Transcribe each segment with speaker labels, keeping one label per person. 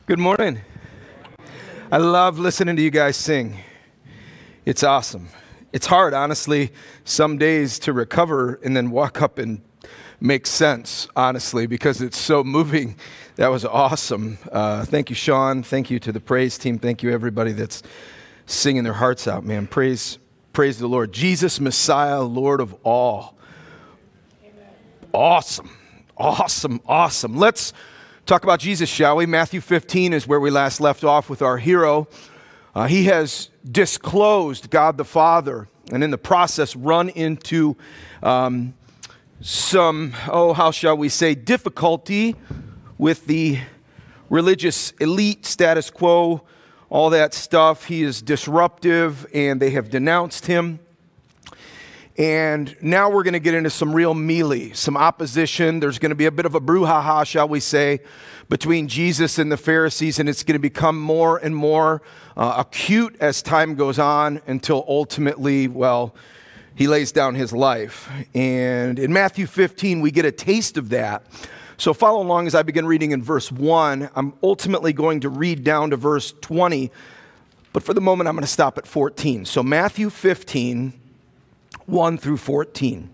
Speaker 1: Good morning. I love listening to you guys sing. It's awesome. It's hard, honestly, some days to recover and then walk up and make sense, honestly, because it's so moving. That was awesome. Thank you, Sean. Thank you to the praise team. Thank you, everybody that's singing their hearts out, man. Praise the Lord. Jesus, Messiah, Lord of all. Awesome. Let's talk about Jesus, shall we? Matthew 15 is where we last left off with our hero. He has disclosed God the Father, and in the process run into how shall we say, difficulty with the religious elite, status quo, all that stuff. He is disruptive, and they have denounced him. And now we're going to get into some real melee, some opposition. There's going to be a bit of a brouhaha, shall we say, between Jesus and the Pharisees, and it's going to become more and more acute as time goes on until ultimately, he lays down his life. And in Matthew 15, we get a taste of that. So follow along as I begin reading in verse 1. I'm ultimately going to read down to verse 20, but for the moment, I'm going to stop at 14. So Matthew 15, 1 through 14.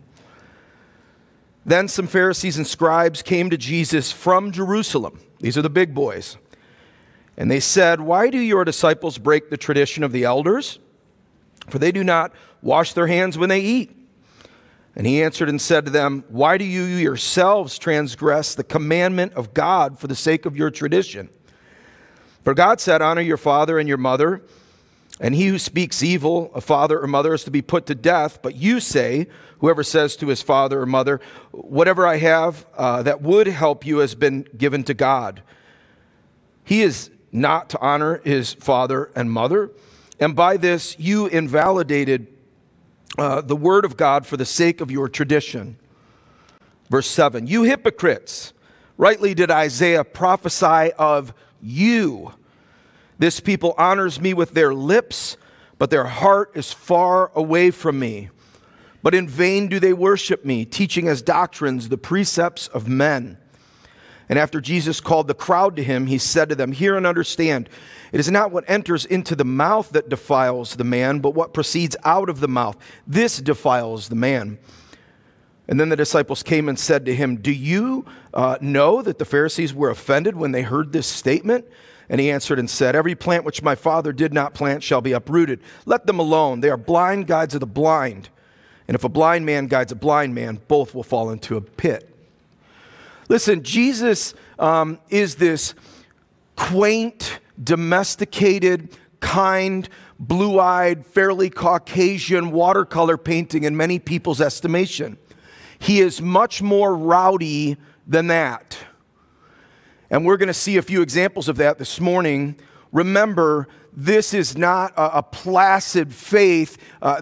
Speaker 1: Then some Pharisees and scribes came to Jesus from Jerusalem. These are the big boys. And they said, "Why do your disciples break the tradition of the elders? For they do not wash their hands when they eat." And he answered and said to them, "Why do you yourselves transgress the commandment of God for the sake of your tradition? For God said, 'Honor your father and your mother,' and he who speaks evil of father or mother is to be put to death. But you say, whoever says to his father or mother, 'Whatever I have that would help you has been given to God.' He is not to honor his father and mother. And by this you invalidated the word of God for the sake of your tradition." Verse 7, "You hypocrites, rightly did Isaiah prophesy of you. This people honors me with their lips, but their heart is far away from me. But in vain do they worship me, teaching as doctrines the precepts of men." And after Jesus called the crowd to him, he said to them, "Hear and understand. It is not what enters into the mouth that defiles the man, but what proceeds out of the mouth. This defiles the man." And then the disciples came and said to him, "Do you know that the Pharisees were offended when they heard this statement?" And he answered and said, "Every plant which my Father did not plant shall be uprooted. Let them alone. They are blind guides of the blind. And if a blind man guides a blind man, both will fall into a pit." Listen, Jesus is this quaint, domesticated, kind, blue-eyed, fairly Caucasian watercolor painting in many people's estimation. He is much more rowdy than that. And we're going to see a few examples of that this morning. Remember, this is not a placid faith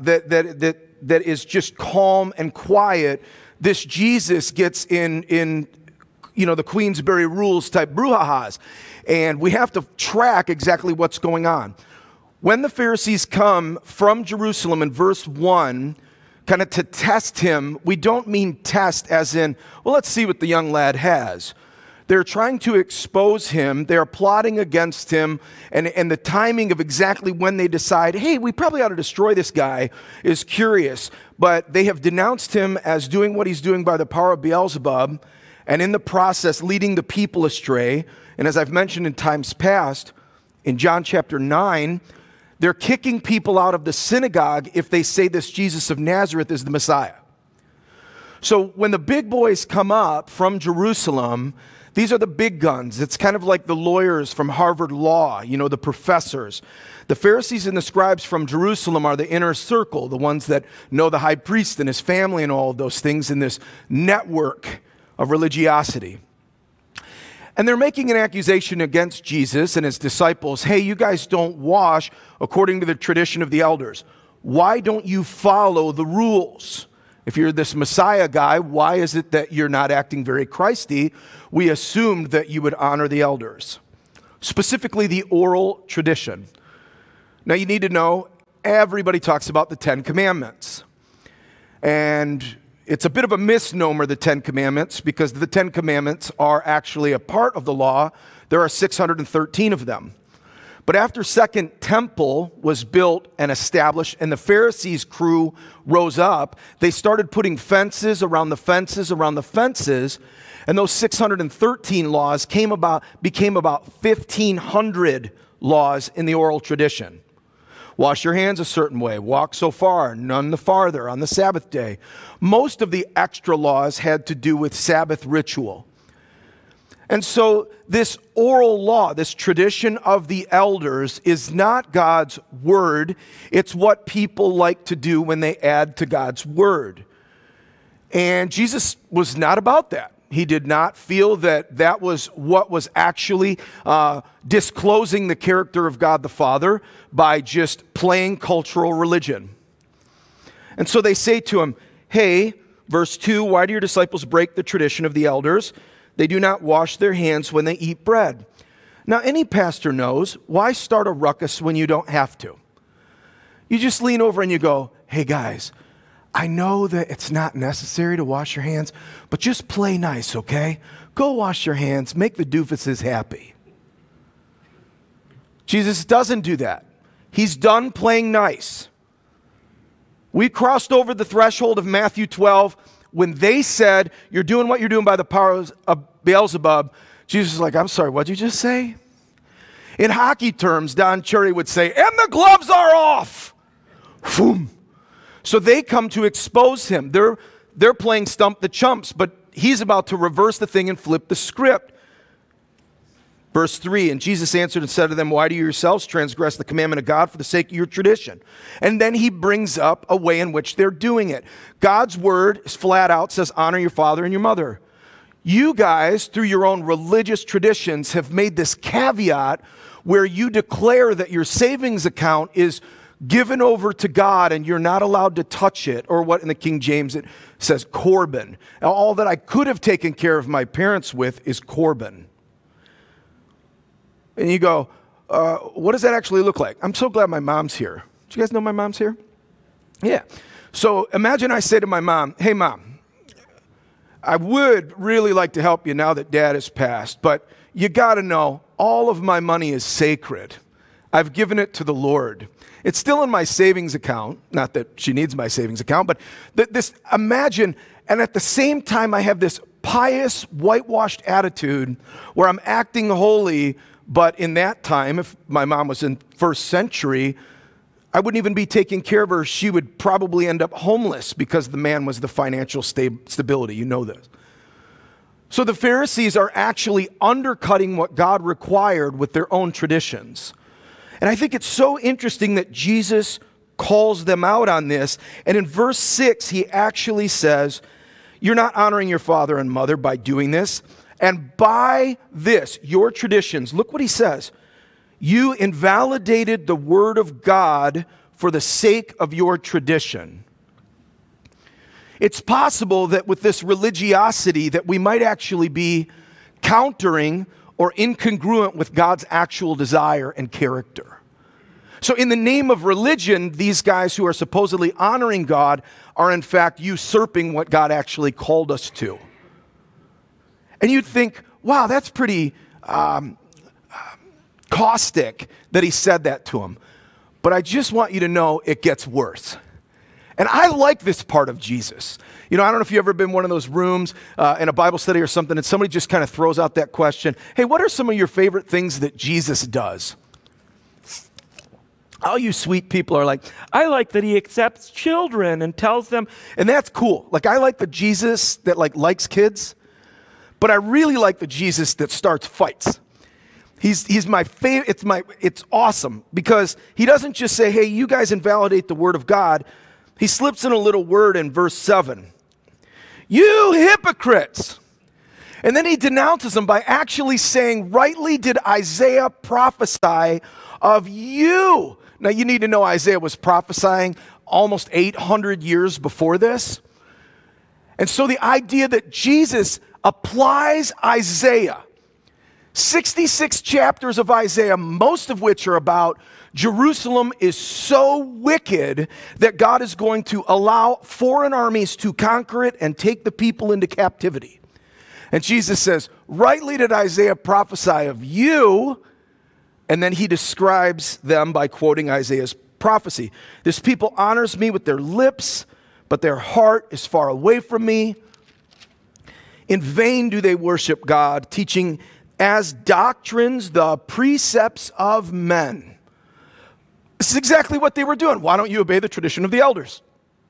Speaker 1: that is just calm and quiet. This Jesus gets in the Queensberry Rules type brouhahas. And we have to track exactly what's going on. When the Pharisees come from Jerusalem in verse 1, kind of to test him, we don't mean test as in, let's see what the young lad has. They're trying to expose him. They're plotting against him. And the timing of exactly when they decide, hey, we probably ought to destroy this guy is curious. But they have denounced him as doing what he's doing by the power of Beelzebub, and in the process leading the people astray. And as I've mentioned in times past, in John chapter 9, they're kicking people out of the synagogue if they say this Jesus of Nazareth is the Messiah. So when the big boys come up from Jerusalem, these are the big guns. It's kind of like the lawyers from Harvard Law, the professors. The Pharisees and the scribes from Jerusalem are the inner circle, the ones that know the high priest and his family and all of those things in this network of religiosity. And they're making an accusation against Jesus and his disciples. Hey, you guys don't wash according to the tradition of the elders. Why don't you follow the rules? If you're this Messiah guy, why is it that you're not acting very Christy? We assumed that you would honor the elders, specifically the oral tradition. Now you need to know, everybody talks about the Ten Commandments. And It's a bit of a misnomer, the Ten Commandments, because the Ten Commandments are actually a part of the law There are 613 of them. But after Second Temple was built and established and the Pharisees' crew rose up, they started putting fences around the fences around the fences, and those 613 laws became about 1,500 laws in the oral tradition. Wash your hands a certain way, walk so far, none the farther on the Sabbath day. Most of the extra laws had to do with Sabbath ritual. And so this oral law, this tradition of the elders, is not God's word. It's what people like to do when they add to God's word. And Jesus was not about that. He did not feel that that was what was actually disclosing the character of God the Father by just playing cultural religion. And so they say to him, hey, verse 2, why do your disciples break the tradition of the elders? They do not wash their hands when they eat bread. Now, any pastor knows, why start a ruckus when you don't have to? You just lean over and you go, hey guys, I know that it's not necessary to wash your hands, but just play nice, okay? Go wash your hands, make the doofuses happy. Jesus doesn't do that. He's done playing nice. We crossed over the threshold of Matthew 12 when they said, you're doing what you're doing by the power of Beelzebub. Jesus is like, I'm sorry, what'd you just say? In hockey terms, Don Cherry would say, and the gloves are off. Boom. So they come to expose him. They're playing stump the chumps, but he's about to reverse the thing and flip the script. Verse 3, and Jesus answered and said to them, why do you yourselves transgress the commandment of God for the sake of your tradition? And then he brings up a way in which they're doing it. God's word is flat out, says, honor your father and your mother. You guys, through your own religious traditions, have made this caveat where you declare that your savings account is given over to God and you're not allowed to touch it, or what in the King James it says, Corban. All that I could have taken care of my parents with is Corban. And you go, what does that actually look like? I'm so glad my mom's here. Do you guys know my mom's here? Yeah. So imagine I say to my mom, hey mom, I would really like to help you now that dad has passed, but you got to know all of my money is sacred. I've given it to the Lord. It's still in my savings account. Not that she needs my savings account, but imagine, and at the same time I have this pious, whitewashed attitude where I'm acting holy. But in that time, if my mom was in first century, I wouldn't even be taking care of her. She would probably end up homeless because the man was the financial stability. You know this. So the Pharisees are actually undercutting what God required with their own traditions. And I think it's so interesting that Jesus calls them out on this. And in verse 6, he actually says, you're not honoring your father and mother by doing this. And by this, your traditions, look what he says. You invalidated the word of God for the sake of your tradition. It's possible that with this religiosity that we might actually be countering or incongruent with God's actual desire and character. So in the name of religion, these guys who are supposedly honoring God are in fact usurping what God actually called us to. And you'd think, wow, that's pretty caustic that he said that to him. But I just want you to know it gets worse. And I like this part of Jesus. You know, I don't know if you've ever been in one of those rooms in a Bible study or something, and somebody just kind of throws out that question, hey, what are some of your favorite things that Jesus does? All you sweet people are like, I like that he accepts children and tells them, and that's cool. Like, I like the Jesus that likes kids. But I really like the Jesus that starts fights. He's my favorite. It's awesome because he doesn't just say, hey, you guys invalidate the word of God. He slips in a little word in verse 7. You hypocrites. And then he denounces them by actually saying, rightly did Isaiah prophesy of you. Now you need to know Isaiah was prophesying almost 800 years before this. And so the idea that Jesus applies Isaiah, 66 chapters of Isaiah, most of which are about Jerusalem is so wicked that God is going to allow foreign armies to conquer it and take the people into captivity. And Jesus says, rightly did Isaiah prophesy of you. And then he describes them by quoting Isaiah's prophecy. This people honors me with their lips, but their heart is far away from me. In vain do they worship God, teaching as doctrines the precepts of men. This is exactly what they were doing. Why don't you obey the tradition of the elders?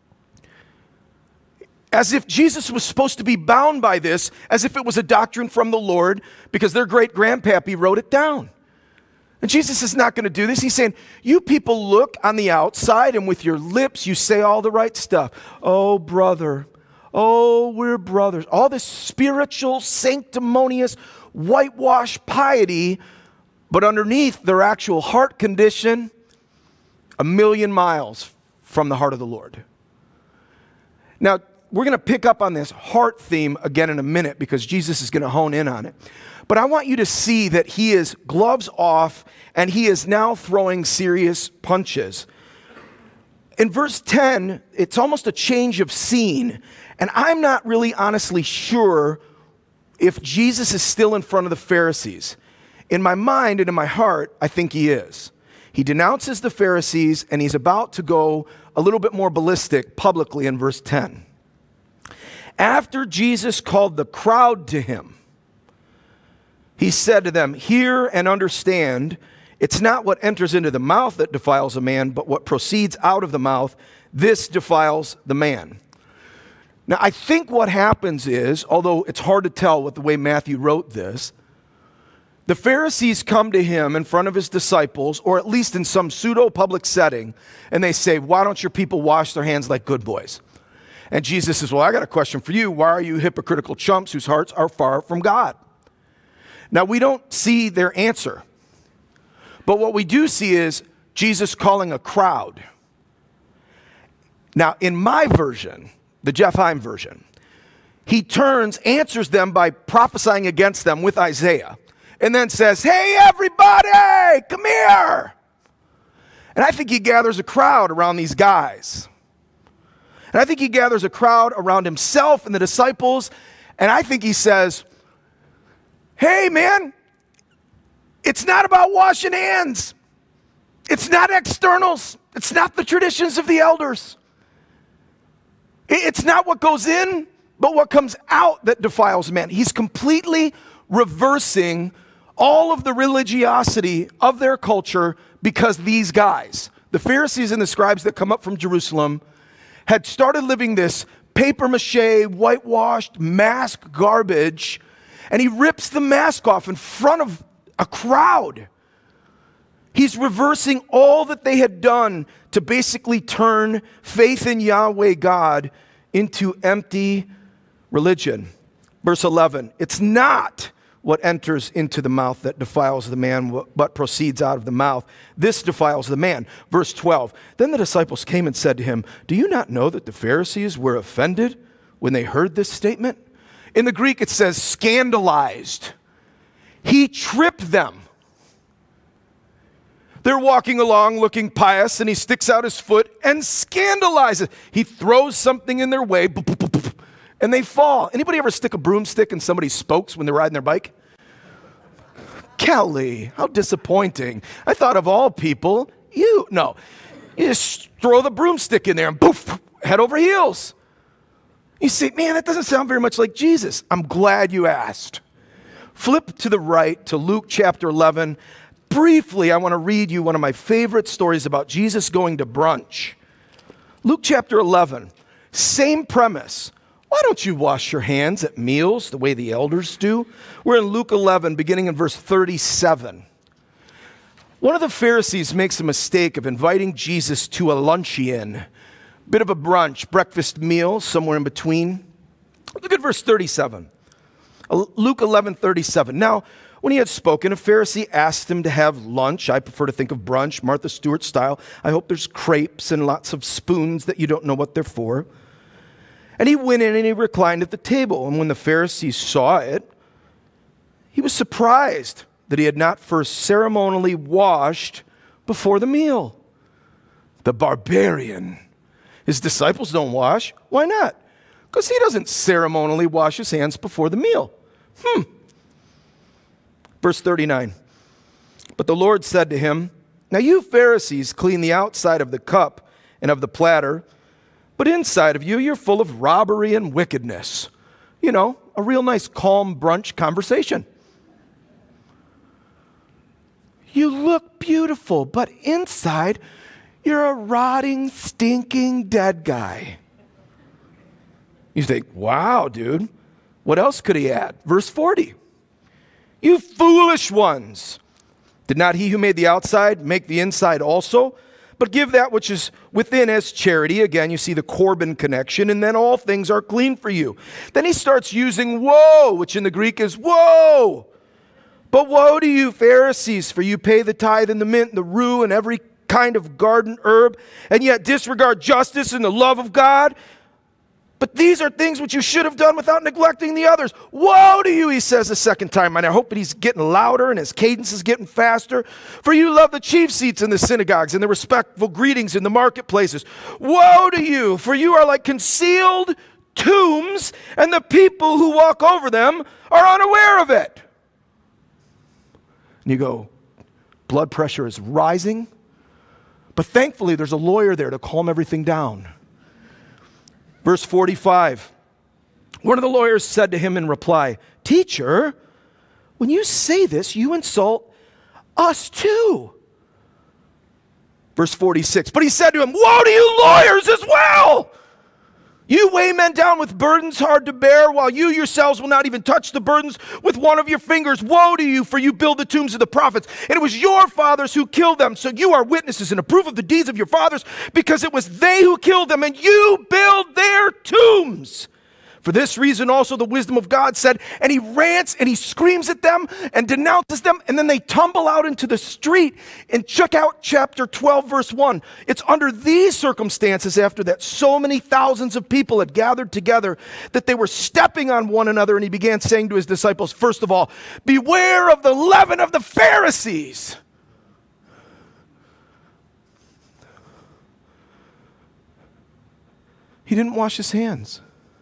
Speaker 1: As if Jesus was supposed to be bound by this, as if it was a doctrine from the Lord, because their great-grandpappy wrote it down. And Jesus is not going to do this. He's saying, you people look on the outside, and with your lips you say all the right stuff. Oh, brother. Oh, we're brothers. All this spiritual, sanctimonious, whitewashed piety, but underneath their actual heart condition, a million miles from the heart of the Lord. Now, we're going to pick up on this heart theme again in a minute because Jesus is going to hone in on it. But I want you to see that he is gloves off and he is now throwing serious punches. In verse 10, it's almost a change of scene. And I'm not really honestly sure if Jesus is still in front of the Pharisees. In my mind and in my heart, I think he is. He denounces the Pharisees and he's about to go a little bit more ballistic publicly in verse 10. After Jesus called the crowd to him, he said to them, hear and understand, it's not what enters into the mouth that defiles a man, but what proceeds out of the mouth, this defiles the man. Now, I think what happens is, although it's hard to tell with the way Matthew wrote this, the Pharisees come to him in front of his disciples, or at least in some pseudo-public setting, and they say, why don't your people wash their hands like good boys? And Jesus says, well, I got a question for you. Why are you hypocritical chumps whose hearts are far from God? Now, we don't see their answer. But what we do see is Jesus calling a crowd. Now, in my version, the Jeff Heim version, he answers them by prophesying against them with Isaiah, and then says, hey, everybody, come here. And I think he gathers a crowd around these guys. And I think he gathers a crowd around himself and the disciples, and I think he says, hey, man, it's not about washing hands. It's not externals. It's not the traditions of the elders. It's not what goes in, but what comes out that defiles man. He's completely reversing all of the religiosity of their culture because these guys, the Pharisees and the scribes that come up from Jerusalem, had started living this papier-mâché, whitewashed, mask garbage, and he rips the mask off in front of a crowd. He's reversing all that they had done to basically turn faith in Yahweh God into empty religion. Verse 11, it's not what enters into the mouth that defiles the man, but proceeds out of the mouth. This defiles the man. Verse 12, then the disciples came and said to him, do you not know that the Pharisees were offended when they heard this statement? In the Greek it says scandalized. He tripped them. They're walking along looking pious and he sticks out his foot and scandalizes. He throws something in their way and they fall. Anybody ever stick a broomstick in somebody's spokes when they're riding their bike? Kelly, how disappointing. I thought of all people, you just throw the broomstick in there and poof, head over heels. You say, man, that doesn't sound very much like Jesus. I'm glad you asked. Flip to the right to Luke chapter 11. Briefly, I want to read you one of my favorite stories about Jesus going to brunch. Luke chapter 11, same premise. Why don't you wash your hands at meals the way the elders do? We're in Luke 11, beginning in verse 37. One of the Pharisees makes a mistake of inviting Jesus to a luncheon, bit of a brunch, breakfast meal, somewhere in between. Look at verse 37. Luke 11:37. Now, when he had spoken, a Pharisee asked him to have lunch. I prefer to think of brunch, Martha Stewart style. I hope there's crepes and lots of spoons that you don't know what they're for. And he went in and he reclined at the table. And when the Pharisee saw it, he was surprised that he had not first ceremonially washed before the meal. The barbarian. His disciples don't wash. Why not? Because he doesn't ceremonially wash his hands before the meal. Verse 39. But the Lord said to him, now you Pharisees clean the outside of the cup and of the platter, but inside of you, you're full of robbery and wickedness. You know, a real nice calm brunch conversation. You look beautiful, but inside, you're a rotting, stinking, dead guy. You think, wow, dude, what else could he add? Verse 40. You foolish ones. Did not he who made the outside make the inside also? But give that which is within as charity. Again, you see the Corban connection, and then all things are clean for you. Then he starts using woe, which in the Greek is woe. But woe to you, Pharisees, for you pay the tithe and the mint and the rue and every kind of garden herb, and yet disregard justice and the love of God. But these are things which you should have done without neglecting the others. Woe to you, he says a second time. And I hope that he's getting louder and his cadence is getting faster. For you love the chief seats in the synagogues and the respectful greetings in the marketplaces. Woe to you, for you are like concealed tombs, and the people who walk over them are unaware of it. And you go, blood pressure is rising. But thankfully, there's a lawyer there to calm everything down. Verse 45, one of the lawyers said to him in reply, Teacher, when you say this, you insult us too. Verse 46, but he said to him, woe to you lawyers as well! You weigh men down with burdens hard to bear, while you yourselves will not even touch the burdens with one of your fingers. Woe to you, for you build the tombs of the prophets, and it was your fathers who killed them. So you are witnesses and approve of the deeds of your fathers, because it was they who killed them, and you build their tombs. For this reason also the wisdom of God said, and he rants and he screams at them and denounces them, and then they tumble out into the street. And check out chapter 12, verse 1. It's under these circumstances, after that so many thousands of people had gathered together, that they were stepping on one another, and he began saying to his disciples, first of all, beware of the leaven of the Pharisees. He didn't wash his hands.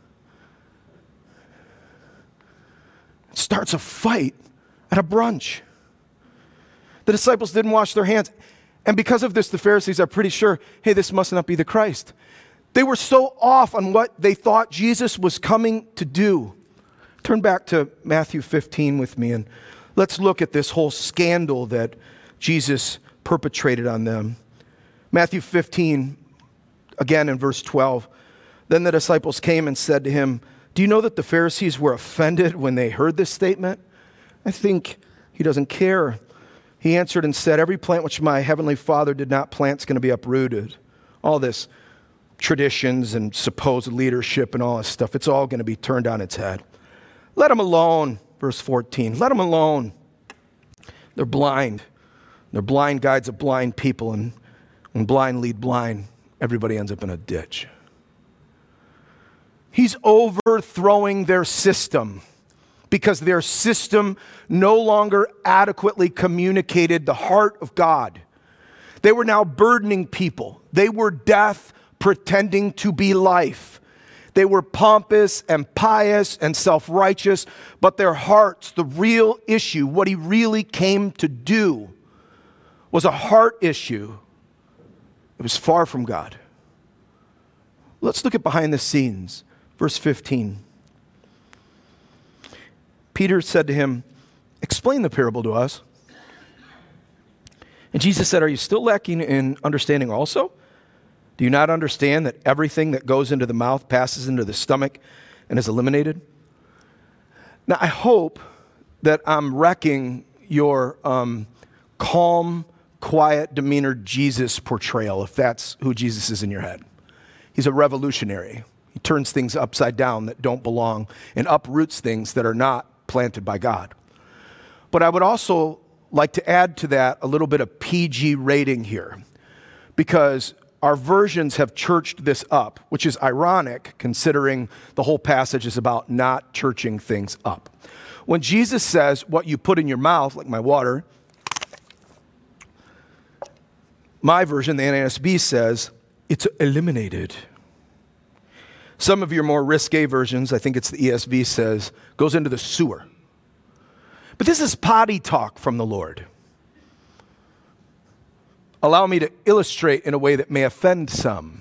Speaker 1: Starts a fight at a brunch. The disciples didn't wash their hands. And because of this, the Pharisees are pretty sure, hey, this must not be the Christ. They were so off on what they thought Jesus was coming to do. Turn back to Matthew 15 with me, and let's look at this whole scandal that Jesus perpetrated on them. Matthew 15, again in verse 12. Then the disciples came and said to him, do you know that the Pharisees were offended when they heard this statement? I think he doesn't care. He answered and said, every plant which my heavenly Father did not plant is going to be uprooted. All this traditions and supposed leadership and all this stuff, it's all going to be turned on its head. Let them alone, verse 14. Let them alone. They're blind. They're blind guides of blind people, and when blind lead blind, everybody ends up in a ditch. He's overthrowing their system because their system no longer adequately communicated the heart of God. They were now burdening people. They were death pretending to be life. They were pompous and pious and self-righteous, but their hearts, the real issue, what he really came to do, was a heart issue. It was far from God. Let's look at behind the scenes. Verse 15. Peter said to him, explain the parable to us. And Jesus said, are you still lacking in understanding also? Do you not understand that everything that goes into the mouth passes into the stomach and is eliminated? Now, I hope that I'm wrecking your calm, quiet demeanor Jesus portrayal, if that's who Jesus is in your head. He's a revolutionary. He turns things upside down that don't belong and uproots things that are not planted by God. But I would also like to add to that a little bit of PG rating here, because our versions have churched this up, which is ironic considering the whole passage is about not churching things up. When Jesus says what you put in your mouth, like my water, my version, the NASB, says it's eliminated. Some of your more risque versions, I think it's the ESV, says, goes into the sewer. But this is potty talk from the Lord. Allow me to illustrate in a way that may offend some.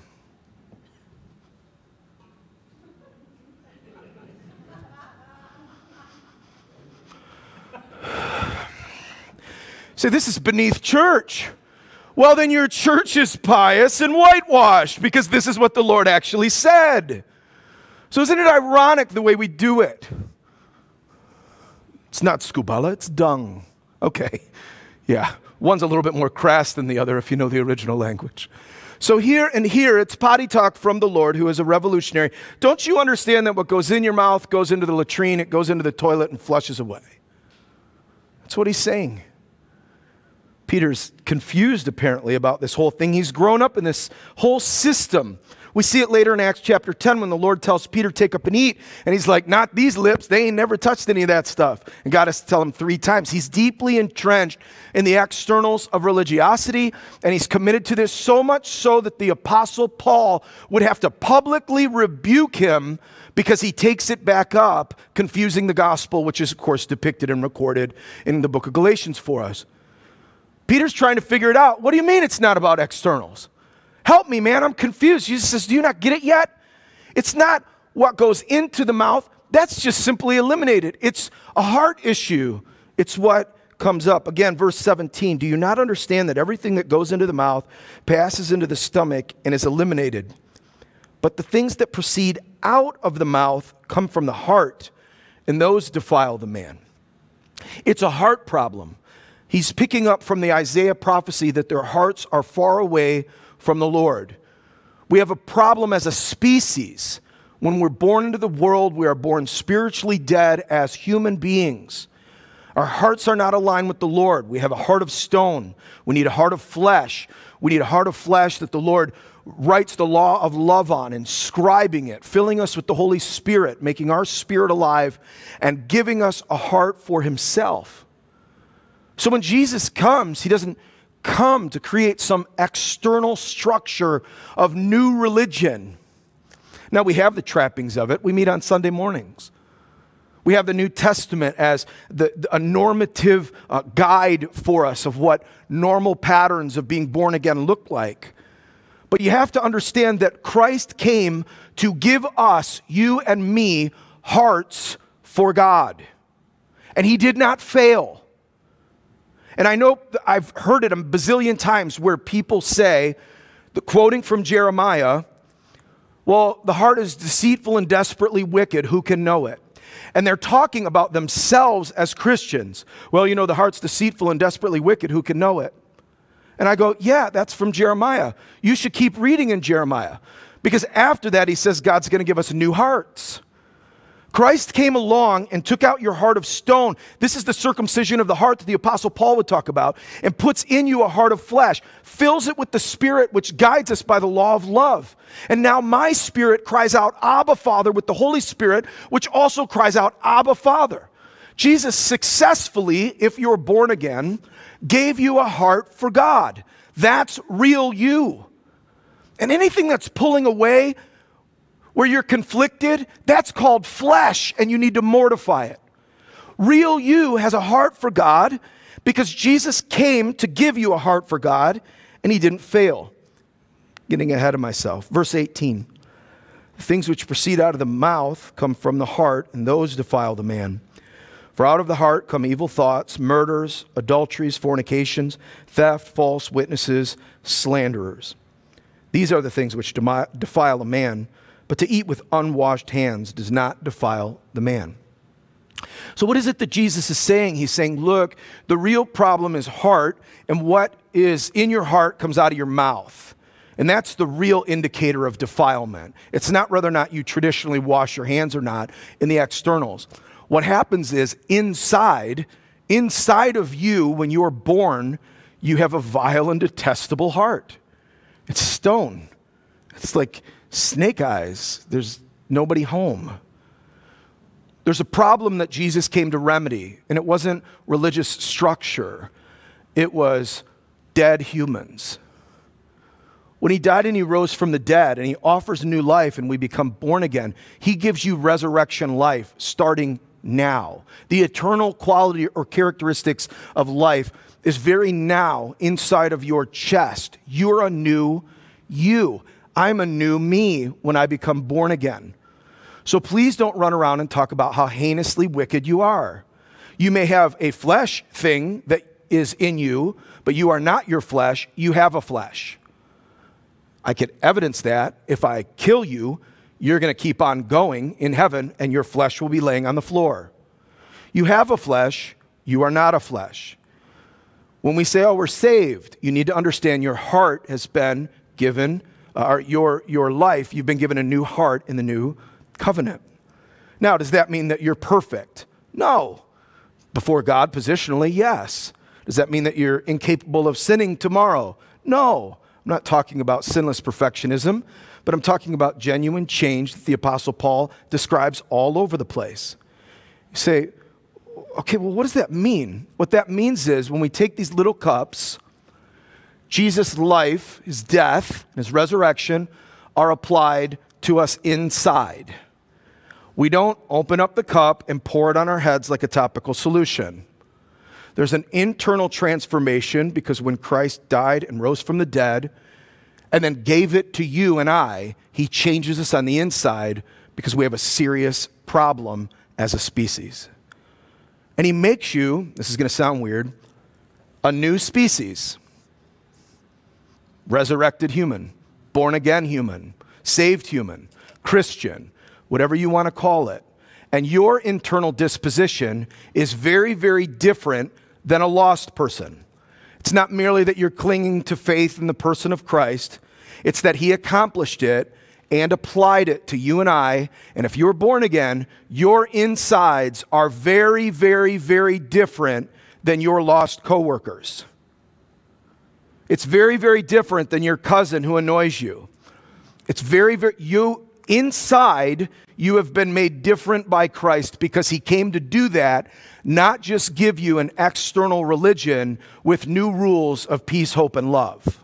Speaker 1: Say, this is beneath church. Well, then your church is pious and whitewashed because this is what the Lord actually said. So isn't it ironic the way we do it? It's not skubala, it's dung. Okay, yeah. One's a little bit more crass than the other if you know the original language. So here, it's potty talk from the Lord, who is a revolutionary. Don't you understand that what goes in your mouth goes into the latrine, it goes into the toilet and flushes away? That's what he's saying. Peter's confused apparently about this whole thing. He's grown up in this whole system. We see it later in Acts chapter 10 when the Lord tells Peter, take up and eat. And he's like, not these lips. They ain't never touched any of that stuff. And God has to tell him 3 times. He's deeply entrenched in the externals of religiosity. And he's committed to this so much so that the Apostle Paul would have to publicly rebuke him because he takes it back up, confusing the gospel, which is, of course, depicted and recorded in the book of Galatians for us. Peter's trying to figure it out. What do you mean it's not about externals? Help me, man, I'm confused. Jesus says, do you not get it yet? It's not what goes into the mouth. That's just simply eliminated. It's a heart issue. It's what comes up. Again, verse 17, do you not understand that everything that goes into the mouth passes into the stomach and is eliminated? But the things that proceed out of the mouth come from the heart, and those defile the man. It's a heart problem. He's picking up from the Isaiah prophecy that their hearts are far away from the Lord. We have a problem as a species. When we're born into the world, we are born spiritually dead as human beings. Our hearts are not aligned with the Lord. We have a heart of stone. We need a heart of flesh. We need a heart of flesh that the Lord writes the law of love on, inscribing it, filling us with the Holy Spirit, making our spirit alive, and giving us a heart for himself. So when Jesus comes, he doesn't come to create some external structure of new religion. Now, we have the trappings of it. We meet on Sunday mornings. We have the New Testament as a normative guide for us of what normal patterns of being born again look like. But you have to understand that Christ came to give us, you and me, hearts for God. And he did not fail. And I know I've heard it a bazillion times where people say, quoting from Jeremiah, well, the heart is deceitful and desperately wicked. Who can know it? And they're talking about themselves as Christians. Well, you know, the heart's deceitful and desperately wicked. Who can know it? And I go, yeah, that's from Jeremiah. You should keep reading in Jeremiah. Because after that, he says God's going to give us new hearts. Christ came along and took out your heart of stone. This is the circumcision of the heart that the Apostle Paul would talk about, and puts in you a heart of flesh, fills it with the Spirit which guides us by the law of love. And now my spirit cries out, Abba, Father, with the Holy Spirit, which also cries out, Abba, Father. Jesus successfully, if you're born again, gave you a heart for God. That's real you. And anything that's pulling away, where you're conflicted, that's called flesh, and you need to mortify it. Real you has a heart for God because Jesus came to give you a heart for God, and he didn't fail. Getting ahead of myself. Verse 18, the things which proceed out of the mouth come from the heart, and those defile the man. For out of the heart come evil thoughts, murders, adulteries, fornications, theft, false witnesses, slanderers. These are the things which defile a man, but to eat with unwashed hands does not defile the man. So what is it that Jesus is saying? He's saying, look, the real problem is heart, and what is in your heart comes out of your mouth. And that's the real indicator of defilement. It's not whether or not you traditionally wash your hands or not in the externals. What happens is inside of you, when you are born, you have a vile and detestable heart. It's stone. It's like snake eyes. There's nobody home. There's a problem that Jesus came to remedy, and it wasn't religious structure. It was dead humans. When he died and he rose from the dead and he offers new life and we become born again, he gives you resurrection life starting now. The eternal quality or characteristics of life is very now inside of your chest. You're a new you. I'm a new me when I become born again. So please don't run around and talk about how heinously wicked you are. You may have a flesh thing that is in you, but you are not your flesh. You have a flesh. I could evidence that. If I kill you, you're going to keep on going in heaven, and your flesh will be laying on the floor. You have a flesh. You are not a flesh. When we say, oh, we're saved, you need to understand your heart has been given, your life, you've been given a new heart in the new covenant. Now, does that mean that you're perfect? No. Before God, positionally, yes. Does that mean that you're incapable of sinning tomorrow? No. I'm not talking about sinless perfectionism, but I'm talking about genuine change that the Apostle Paul describes all over the place. You say, okay, well, what does that mean? What that means is when we take these little cups, Jesus' life, his death, and his resurrection are applied to us inside. We don't open up the cup and pour it on our heads like a topical solution. There's an internal transformation because when Christ died and rose from the dead and then gave it to you and I, he changes us on the inside because we have a serious problem as a species. And he makes you, this is going to sound weird, a new species. Resurrected human, born again human, saved human, Christian, whatever you want to call it. And your internal disposition is very, very different than a lost person. It's not merely that you're clinging to faith in the person of Christ. It's that he accomplished it and applied it to you and I. And if you're born again, your insides are very, very, very different than your lost coworkers. It's very, very different than your cousin who annoys you. It's very, very, inside, you have been made different by Christ because he came to do that, not just give you an external religion with new rules of peace, hope, and love.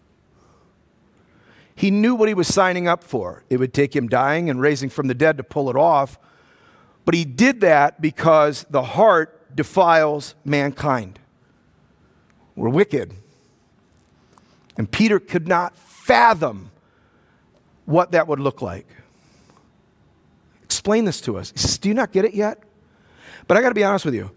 Speaker 1: He knew what he was signing up for. It would take him dying and raising from the dead to pull it off. But he did that because the heart defiles mankind. We're wicked. And Peter could not fathom what that would look like. Explain this to us. He says, do you not get it yet? But I got to be honest with you.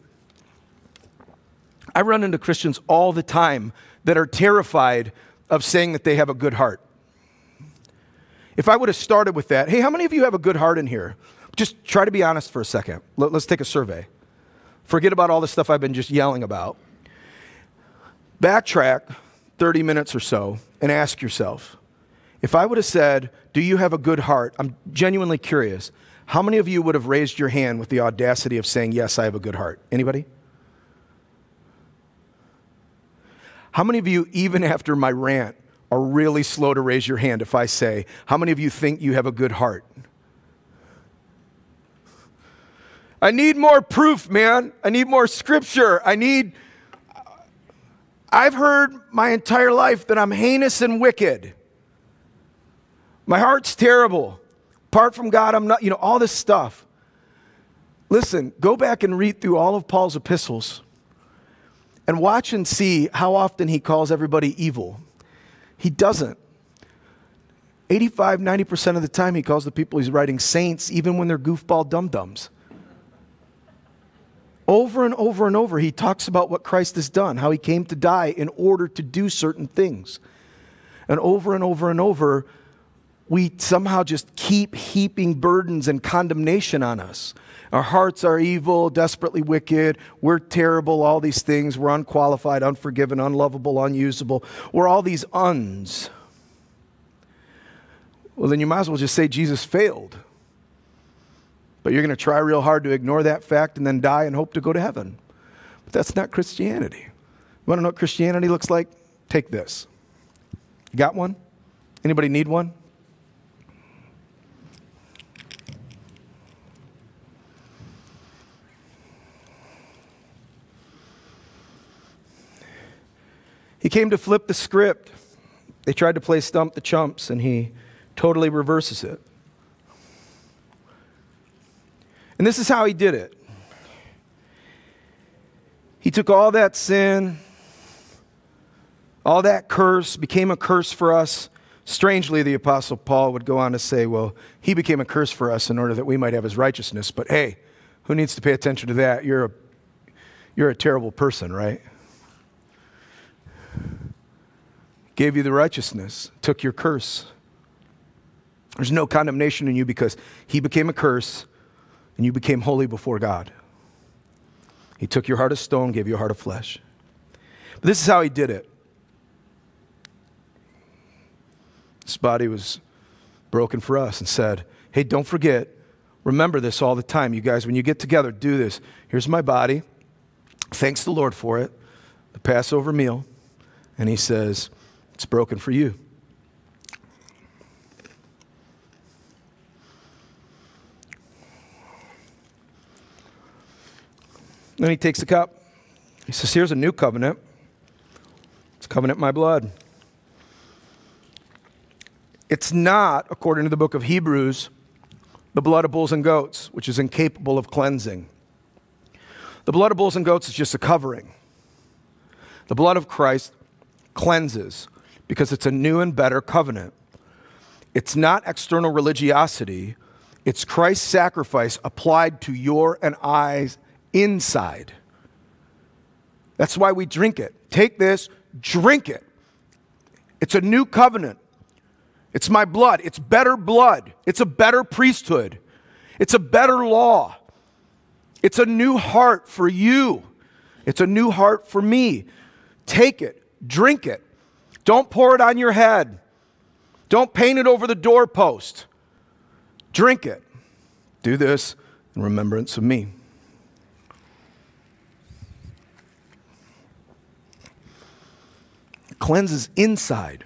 Speaker 1: I run into Christians all the time that are terrified of saying that they have a good heart. If I would have started with that, hey, how many of you have a good heart in here? Just try to be honest for a second. Let's take a survey. Forget about all the stuff I've been just yelling about. Backtrack 30 minutes or so and ask yourself, if I would have said, do you have a good heart? I'm genuinely curious. How many of you would have raised your hand with the audacity of saying, yes, I have a good heart? Anybody? How many of you, even after my rant, are really slow to raise your hand if I say, how many of you think you have a good heart? I need more proof, man. I need more scripture. I've heard my entire life that I'm heinous and wicked. My heart's terrible. Apart from God, I'm not, all this stuff. Listen, go back and read through all of Paul's epistles and watch and see how often he calls everybody evil. He doesn't. 85, 90% of the time he calls the people he's writing saints, even when they're goofball dum-dums. Over and over and over, he talks about what Christ has done, how he came to die in order to do certain things. And over and over and over, we somehow just keep heaping burdens and condemnation on us. Our hearts are evil, desperately wicked. We're terrible, all these things. We're unqualified, unforgiven, unlovable, unusable. We're all these uns. Well, then you might as well just say Jesus failed. But you're going to try real hard to ignore that fact and then die and hope to go to heaven. But that's not Christianity. You want to know what Christianity looks like? Take this. You got one? Anybody need one? He came to flip the script. They tried to play stump the chumps, and he totally reverses it. And this is how he did it. He took all that sin, all that curse, became a curse for us. Strangely, the Apostle Paul would go on to say, well, he became a curse for us in order that we might have his righteousness. But hey, who needs to pay attention to that? You're a terrible person, right? Gave you the righteousness, took your curse. There's no condemnation in you because he became a curse and you became holy before God. He took your heart of stone, gave you a heart of flesh. But this is how he did it. His body was broken for us and said, hey, don't forget, remember this all the time. You guys, when you get together, do this. Here's my body. Thanks the Lord for it. The Passover meal. And he says, it's broken for you. Then he takes the cup. He says, here's a new covenant. It's covenant in my blood. It's not, according to the book of Hebrews, the blood of bulls and goats, which is incapable of cleansing. The blood of bulls and goats is just a covering. The blood of Christ cleanses because it's a new and better covenant. It's not external religiosity. It's Christ's sacrifice applied to your and I's inside. That's why we drink it. Take this, drink it. It's a new covenant. It's my blood. It's better blood. It's a better priesthood. It's a better law. It's a new heart for you. It's a new heart for me. Take it. Drink it. Don't pour it on your head. Don't paint it over the doorpost. Drink it. Do this in remembrance of me. It cleanses inside.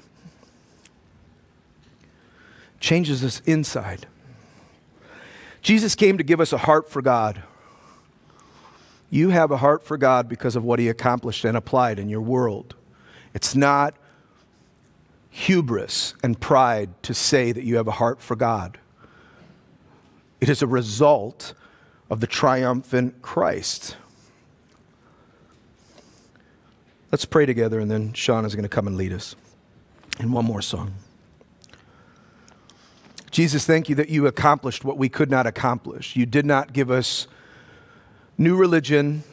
Speaker 1: Changes us inside. Jesus came to give us a heart for God. You have a heart for God because of what he accomplished and applied in your world. It's not hubris and pride to say that you have a heart for God. It is a result of the triumphant Christ. Let's pray together, and then Sean is going to come and lead us in one more song. Jesus, thank you that you accomplished what we could not accomplish. You did not give us new religion.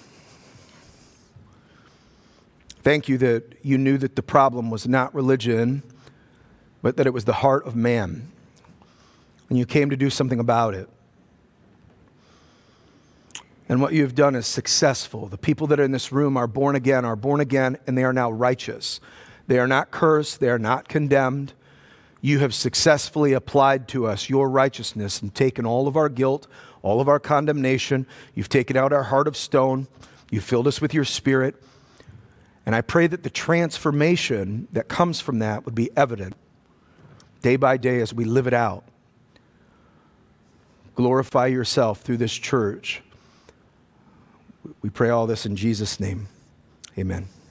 Speaker 1: Thank you that you knew that the problem was not religion, but that it was the heart of man. And you came to do something about it. And what you have done is successful. The people that are in this room are born again, and they are now righteous. They are not cursed. They are not condemned. You have successfully applied to us your righteousness and taken all of our guilt, all of our condemnation. You've taken out our heart of stone. You've filled us with your Spirit. And I pray that the transformation that comes from that would be evident day by day as we live it out. Glorify yourself through this church. We pray all this in Jesus' name. Amen.